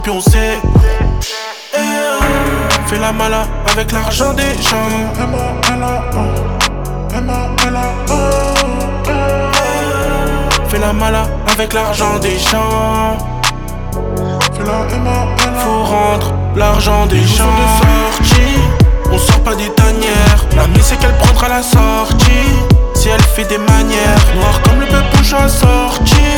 puis on sait. Fais la mala avec l'argent des gens. Fais la mala avec l'argent des gens. Faut rendre l'argent des gens. De sortie, on sort pas des tanières. La mise c'est qu'elle prendra la sortie. Si elle fait des manières noires comme le peuple à sortir.